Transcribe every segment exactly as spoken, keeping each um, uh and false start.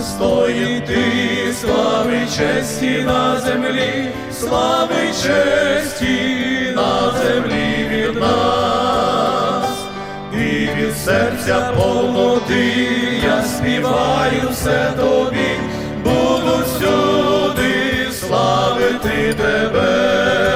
достоїн ти слави й честі на землі, слави й честі на землі від нас. І від серця повноти я співаю все тобі, буду всюди славити тебе.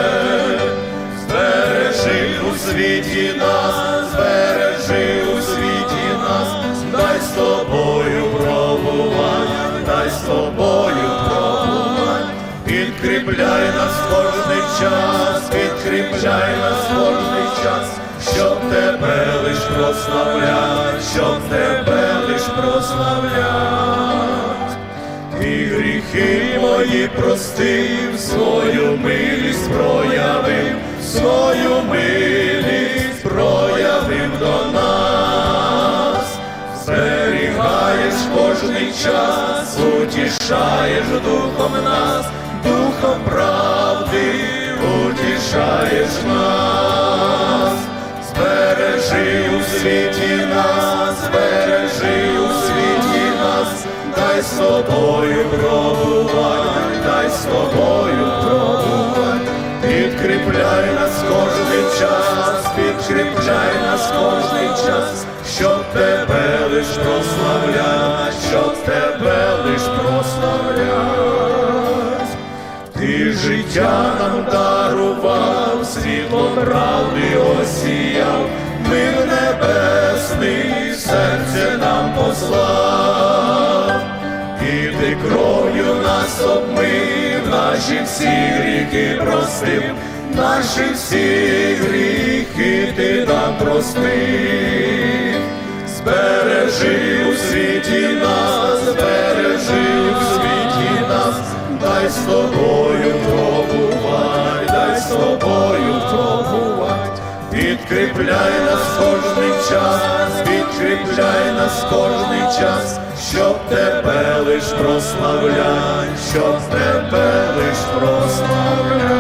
Збережи у світі нас, збережи у світі нас, дай з тобою пробувати, дай з тобою пробувати. Підкріпляй нас кожний час, підкріпляй нас кожний час, щоб тебе лиш прославлять, щоб тебе лиш прославлять. І гріхи мої простив, свою милість проявив, свою милість проявив до нас. Зберігаєш кожний час, утішаєш духом нас, духом правди утішаєш нас. Збережи у світі нас, збережи у світі нас, дай з тобою пробувати, дай з тобою пробувати. Підкріпляй нас кожний час, підкріпляй нас кожний час, щоб тебе лиш прославлять, щоб тебе лиш прославлять. Ти життя нам дарував, світло правди осіяв, мир небесний серце нам послав. І ти кров'ю нас обмив, наші всі гріхи простив, наші всі гріхи ти нам простив. Збережи у світі нас, збережи у світі нас, дай з тобою пробувати, дай з тобою пробувати. Підкріпляй нас кожний час, підкріпляй нас кожний час, щоб тебе лиш прославлять, щоб тебе лиш прославлять.